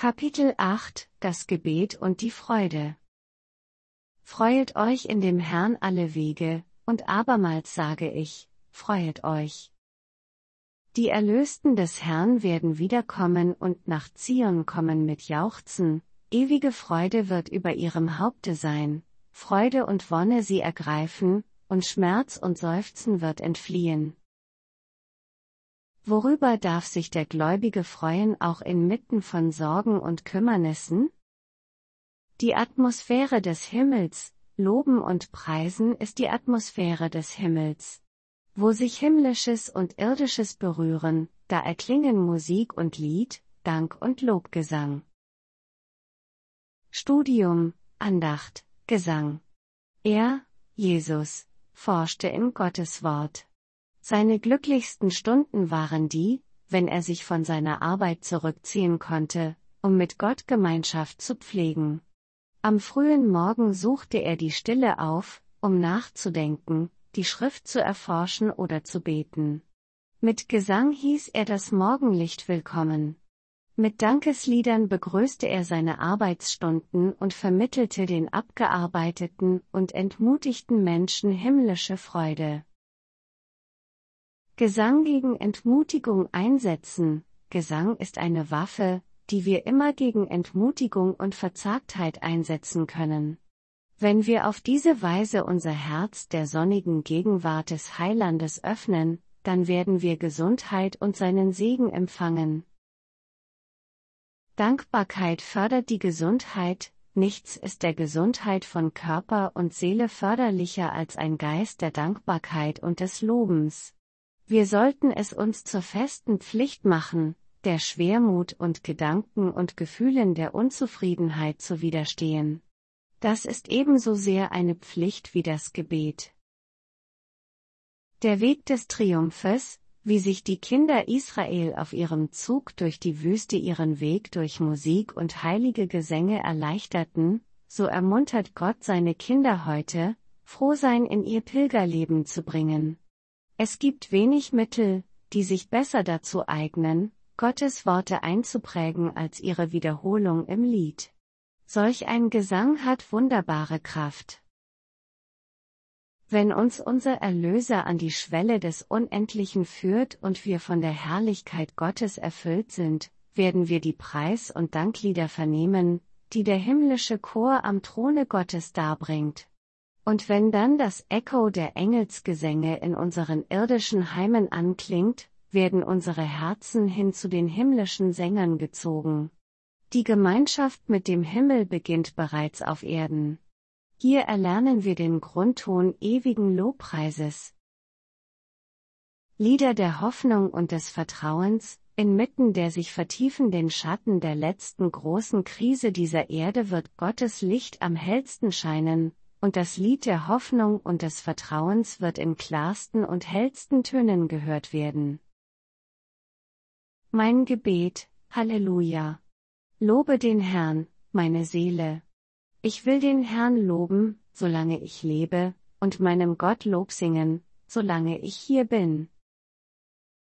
Kapitel 8 – Das Gebet und die Freude. Freuet euch in dem Herrn alle Wege, und abermals sage ich, freuet euch. Die Erlösten des Herrn werden wiederkommen und nach Zion kommen mit Jauchzen, ewige Freude wird über ihrem Haupte sein, Freude und Wonne sie ergreifen, und Schmerz und Seufzen wird entfliehen. Worüber darf sich der Gläubige freuen, auch inmitten von Sorgen und Kümmernissen? Die Atmosphäre des Himmels, Loben und Preisen ist die Atmosphäre des Himmels. Wo sich Himmlisches und Irdisches berühren, da erklingen Musik und Lied, Dank und Lobgesang. Studium, Andacht, Gesang. Er, Jesus, forschte in Gottes Wort. Seine glücklichsten Stunden waren die, wenn er sich von seiner Arbeit zurückziehen konnte, um mit Gott Gemeinschaft zu pflegen. Am frühen Morgen suchte er die Stille auf, um nachzudenken, die Schrift zu erforschen oder zu beten. Mit Gesang hieß er das Morgenlicht willkommen. Mit Dankesliedern begrüßte er seine Arbeitsstunden und vermittelte den abgearbeiteten und entmutigten Menschen himmlische Freude. Gesang gegen Entmutigung einsetzen. Gesang ist eine Waffe, die wir immer gegen Entmutigung und Verzagtheit einsetzen können. Wenn wir auf diese Weise unser Herz der sonnigen Gegenwart des Heilandes öffnen, dann werden wir Gesundheit und seinen Segen empfangen. Dankbarkeit fördert die Gesundheit. Nichts ist der Gesundheit von Körper und Seele förderlicher als ein Geist der Dankbarkeit und des Lobens. Wir sollten es uns zur festen Pflicht machen, der Schwermut und Gedanken und Gefühlen der Unzufriedenheit zu widerstehen. Das ist ebenso sehr eine Pflicht wie das Gebet. Der Weg des Triumphes, wie sich die Kinder Israel auf ihrem Zug durch die Wüste ihren Weg durch Musik und heilige Gesänge erleichterten, so ermuntert Gott seine Kinder heute, Frohsein in ihr Pilgerleben zu bringen. Es gibt wenig Mittel, die sich besser dazu eignen, Gottes Worte einzuprägen als ihre Wiederholung im Lied. Solch ein Gesang hat wunderbare Kraft. Wenn uns unser Erlöser an die Schwelle des Unendlichen führt und wir von der Herrlichkeit Gottes erfüllt sind, werden wir die Preis- und Danklieder vernehmen, die der himmlische Chor am Throne Gottes darbringt. Und wenn dann das Echo der Engelsgesänge in unseren irdischen Heimen anklingt, werden unsere Herzen hin zu den himmlischen Sängern gezogen. Die Gemeinschaft mit dem Himmel beginnt bereits auf Erden. Hier erlernen wir den Grundton ewigen Lobpreises. Lieder der Hoffnung und des Vertrauens. Inmitten der sich vertiefenden Schatten der letzten großen Krise dieser Erde wird Gottes Licht am hellsten scheinen, und das Lied der Hoffnung und des Vertrauens wird in klarsten und hellsten Tönen gehört werden. Mein Gebet, Halleluja! Lobe den Herrn, meine Seele. Ich will den Herrn loben, solange ich lebe, und meinem Gott Lob singen, solange ich hier bin.